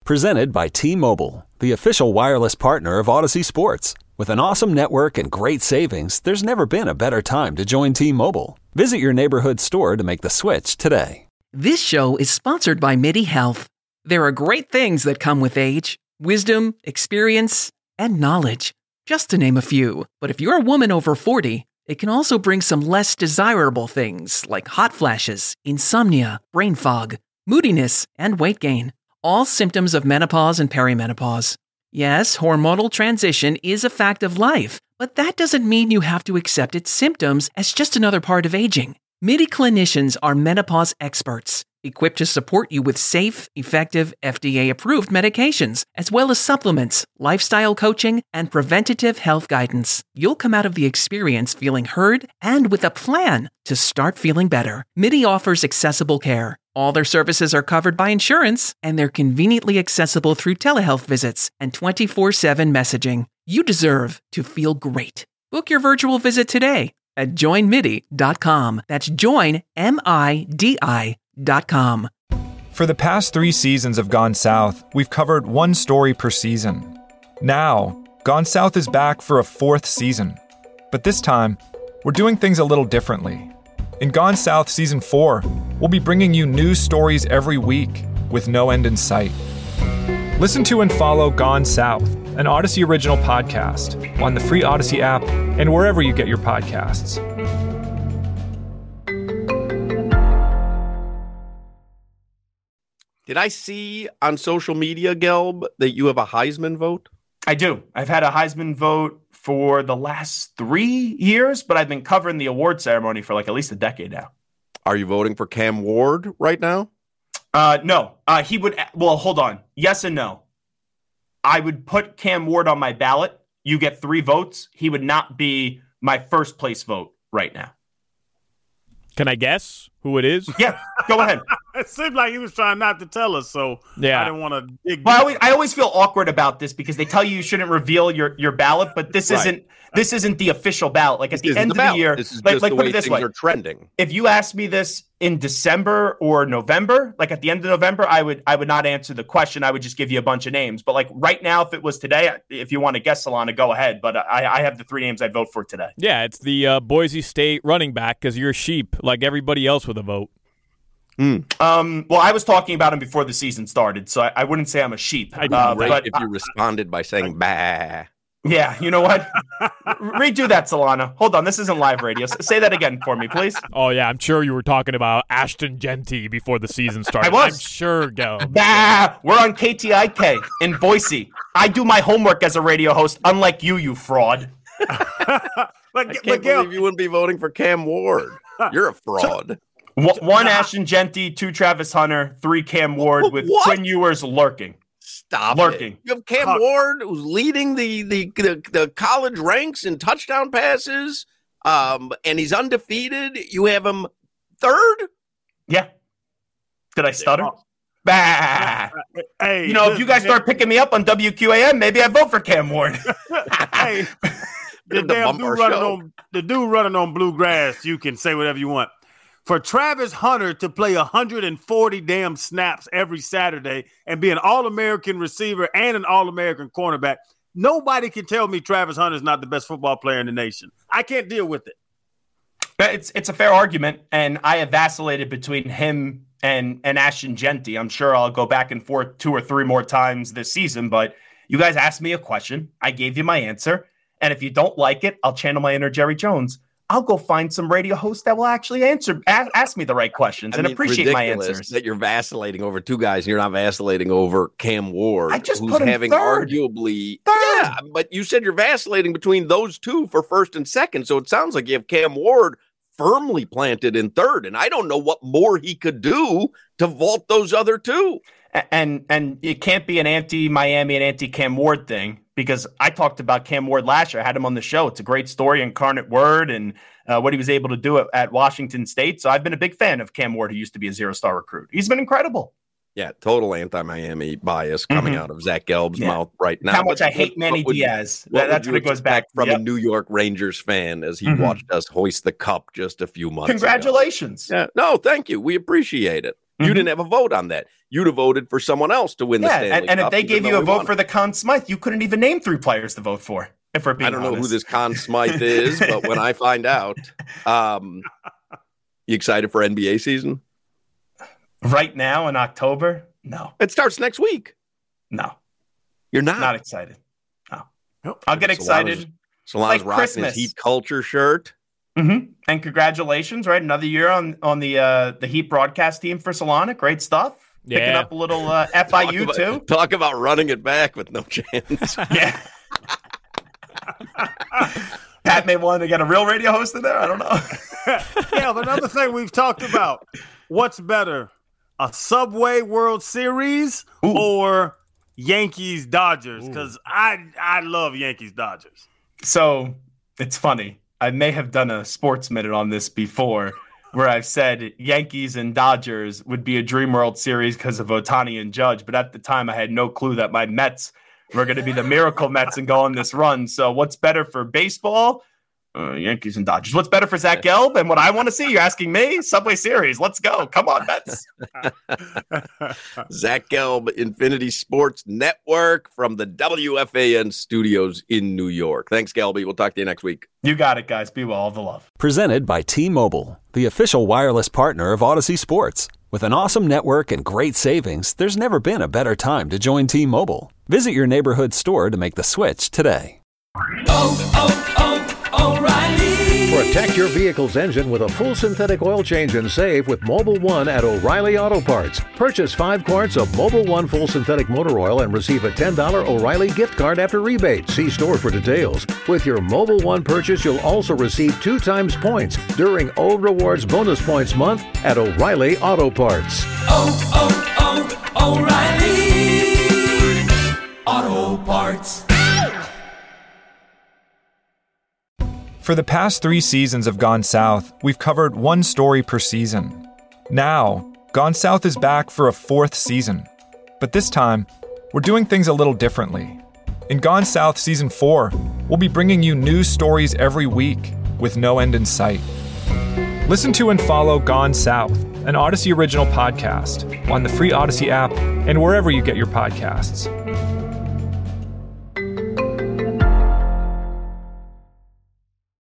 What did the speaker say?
Presented by T-Mobile, the official wireless partner of Odyssey Sports. With an awesome network and great savings, there's never been a better time to join T-Mobile. Visit your neighborhood store to make the switch today. This show is sponsored by MIDI Health. There are great things that come with age: wisdom, experience, and knowledge, just to name a few. But if you're a woman over 40, it can also bring some less desirable things like hot flashes, insomnia, brain fog, moodiness, and weight gain. All symptoms of menopause and perimenopause. Yes, hormonal transition is a fact of life, but that doesn't mean you have to accept its symptoms as just another part of aging. MIDI clinicians are menopause experts, equipped to support you with safe, effective, FDA-approved medications, as well as supplements, lifestyle coaching, and preventative health guidance. You'll come out of the experience feeling heard and with a plan to start feeling better. MIDI offers accessible care. All their services are covered by insurance, and they're conveniently accessible through telehealth visits and 24/7 messaging. You deserve to feel great. Book your virtual visit today at joinmidi.com. That's joinmidi.com. For the past 3 seasons of Gone South, we've covered one story per season. Now, Gone South is back for a 4th season. But this time, we're doing things a little differently. In Gone South Season 4, we'll be bringing you news stories every week with no end in sight. Listen to and follow Gone South, an Odyssey original podcast, on the free Odyssey app and wherever you get your podcasts. Did I see on social media, Gelb, that you have a Heisman vote? I do. I've had a Heisman vote for the last 3 years, but I've been covering the award ceremony for like at least a decade now. Are you voting for Cam Ward right now? No. He would. Well, hold on. Yes and no. I would put Cam Ward on my ballot. You get 3 votes. He would not be my first place vote right now. Can I guess who it is? Yeah, go ahead. It seemed like he was trying not to tell us, so yeah. I didn't want to dig. Well, I always feel awkward about this because they tell you shouldn't reveal your ballot, but this isn't the official ballot. Like at the end of the year, this is like just the put way it this things way. are trending. If you asked me this in December or November, like at the end of November, I would not answer the question. I would just give you a bunch of names. But like right now, if it was today, if you want to guess, Solana, go ahead. But I have the 3 names I'd vote for today. Yeah, it's the Boise State running back because you're a sheep like everybody else with a vote. Well, I was talking about him before the season started, so I wouldn't say I'm a sheep. But if you responded by saying "bah." Yeah, you know what? Redo that, Solana. Hold on, this isn't live radio. Say that again for me, please. Oh, yeah, I'm sure you were talking about Ashton Genty before the season started. I was. I'm sure, Go. Bah! We're on KTIK in Boise. I do my homework as a radio host, unlike you fraud. I can't believe you wouldn't be voting for Cam Ward. You're a fraud. 1 Ashton Genty, 2 Travis Hunter, 3 Cam Ward with Quinn Ewers lurking. Stop lurking. It. You have Cam Ward who's leading the college ranks in touchdown passes, and he's undefeated. You have him 3rd? Yeah. Did I stutter? Bah! Hey, if you guys start picking me up on WQAM, maybe I vote for Cam Ward. Hey, the dude running on bluegrass, you can say whatever you want. For Travis Hunter to play 140 damn snaps every Saturday and be an All-American receiver and an All-American cornerback, nobody can tell me Travis Hunter is not the best football player in the nation. I can't deal with it. It's a fair argument, and I have vacillated between him and Ashton Genty. I'm sure I'll go back and forth 2 or 3 more times this season, but you guys asked me a question. I gave you my answer, and if you don't like it, I'll channel my inner Jerry Jones. I'll go find some radio hosts that will actually ask me the right questions and appreciate my answers. That you're vacillating over 2 guys and you're not vacillating over Cam Ward. I just who's put him having 3rd. arguably. 3rd. Yeah, but you said you're vacillating between those 2 for 1st and 2nd. So it sounds like you have Cam Ward firmly planted in 3rd. And I don't know what more he could do to vault those other 2. And it can't be an anti-Miami and anti-Cam Ward thing, because I talked about Cam Ward last year. I had him on the show. It's a great story, Incarnate Word, and what he was able to do at Washington State. So I've been a big fan of Cam Ward, who used to be a 0-star recruit. He's been incredible. Yeah, total anti-Miami bias coming out of Zach Gelb's mouth right now. How much I hate Manny Diaz. That's what it goes back from a New York Rangers fan as he watched us hoist the cup just a few months Congratulations. ago. Yeah, no, thank you. We appreciate it. You didn't have a vote on that. You'd have voted for someone else to win the Stanley Cup. And if they gave you a vote for the Conn Smythe, you couldn't even name 3 players to vote for. If we're being I don't know honest. who this Conn Smythe is, but when I find out, you excited for NBA season? Right now in October? No. It starts next week. No. You're not? Not excited. No. Nope. I'll get excited. Solana's like rocking Christmas. his Heat culture shirt. Mm-hmm. And congratulations, right? Another year on the Heat broadcast team for Solana. Great stuff. Yeah. Picking up a little FIU too. Talk about running it back with no chance. Yeah. Pat may want to get a real radio host in there. I don't know. Yeah, but another thing we've talked about, what's better, a Subway World Series or Yankees-Dodgers? Because I love Yankees-Dodgers. So it's funny. I may have done a sports minute on this before where I've said Yankees and Dodgers would be a Dream World Series because of Ohtani and Judge. But at the time, I had no clue that my Mets were going to be the Miracle Mets and go on this run. So what's better for baseball? Yankees and Dodgers. What's better for Zach Gelb? And what I want to see, you're asking me? Subway Series. Let's go. Come on, Mets. Zach Gelb, Infinity Sports Network from the WFAN studios in New York. Thanks, Gelby. We'll talk to you next week. You got it, guys. Be well. All the love. Presented by T-Mobile, the official wireless partner of Odyssey Sports. With an awesome network and great savings, there's never been a better time to join T-Mobile. Visit your neighborhood store to make the switch today. O'Reilly. Protect your vehicle's engine with a full synthetic oil change and save with Mobil 1 at O'Reilly Auto Parts. Purchase 5 quarts of Mobil 1 full synthetic motor oil and receive a $10 O'Reilly gift card after rebate. See store for details. With your Mobil 1 purchase, you'll also receive 2 times points during Old Rewards Bonus Points Month at O'Reilly Auto Parts. O'Reilly Auto Parts. For the past 3 seasons of Gone South, we've covered 1 story per season. Now, Gone South is back for a 4th season. But this time, we're doing things a little differently. In Gone South Season 4, we'll be bringing you new stories every week with no end in sight. Listen to and follow Gone South, an Odyssey original podcast, on the free Odyssey app and wherever you get your podcasts.